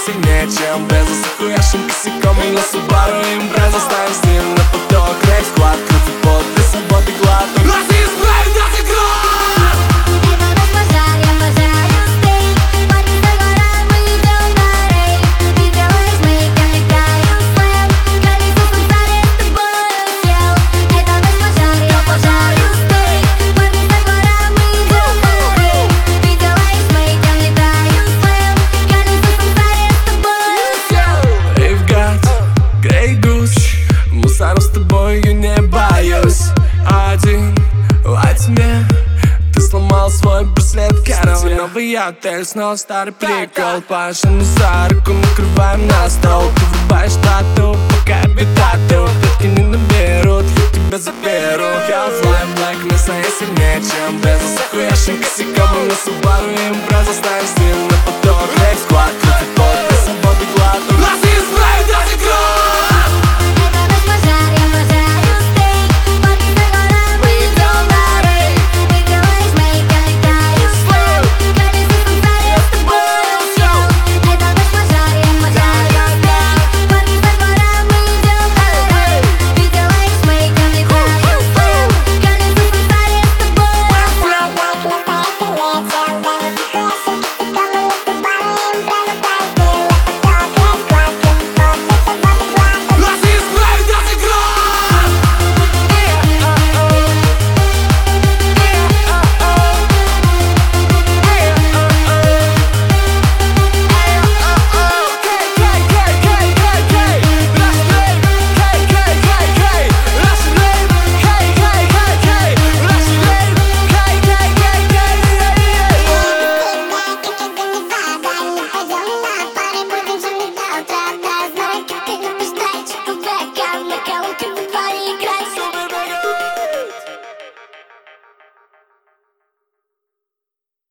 сильнее, чем Бреза. С охуевшим косяком и на Subaru Impreza. Ставим с ним на поток, рейв-склад, крутый под, для свободы глад. Нас не избавит нас и град! Это наш пожар, я пожарю стейк. Парни загораем, мы идем на рейв. Ты делаешь мейк, я летаю в слэм. Колесо сансары с тобой сел. Это наш пожар, я пожарю стейк. Парни загораем, мы идем на рейв. Ты делаешь мейк, я летаю в слэм. Колесо сансары с тобой сел. Рейв-гад, Grey Goose, мусору с тобой я не боюсь. Один во тьме, ты сломал свой браслет Кэрол. Новый отель, снова старый прикол. Пашину за руку накрываем на стол. Ты врубаешь тату, пока бедату. Детки не наберут, я тебя заберу. Half-Life Black, мясо я сильнее, чем Бреза. С охуевшим косяком и на Subaru Impreza. Ставим с ним